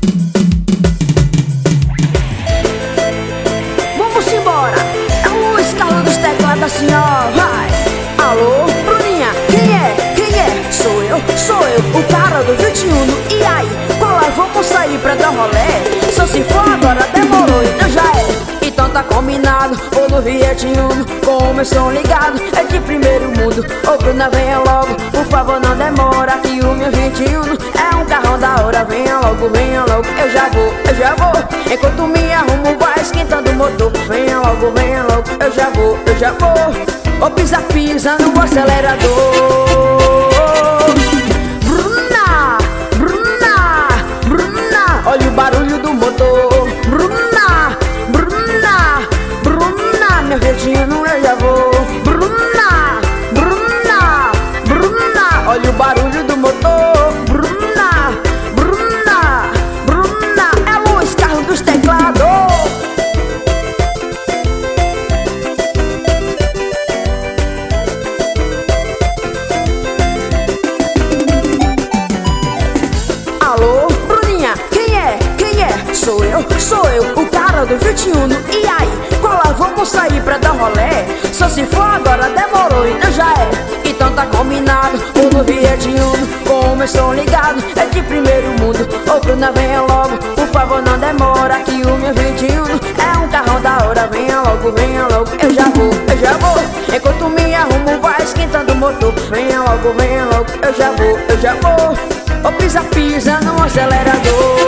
Vamos embora. É o Luiz Carlos dos teclados assim, ó. Vai. Alô, Bruninha, quem é? Quem é? Sou eu, o cara do 21. E aí, qual é? Vamos sair pra dar rolê? Só se for agora, demorou, então já é. Então tá combinado, ou no Vietnã, com o meu som ligado, é de primeiro mundo. Ô Bruna, venha logo, por favor não demora, que o meu 21 é um carrão da hora. Venha logo, eu já vou. Enquanto me arrumo, vai esquentando o motor. Venha logo, eu já vou. Ô pisa, pisa no acelerador. Bruna, Bruna, Bruna, olha o barulho do motor. Bruna, Bruna, Bruna, meu Vietnã, eu já vou. Bruna, Bruna, Bruna, olha o barulho do motor. Bruna, Bruna, Bruna, é Luiz Carlos dos teclados. Alô, Bruninha, quem é? Quem é? Sou eu, o cara do 21. E aí, qual é? Vamos sair pra dar rolê? Só se for agora, demorou, então já é. Então tá combinado, o no Vietnã, com o meu som ligado, é de primeiro mundo. Ô Bruna, venha logo, por favor não demora, que o meu 21 é um carrão da hora. Venha logo, eu já vou. Enquanto me arrumo, vai esquentando o motor. Venha logo, eu já vou. Ô pisa, pisa no acelerador.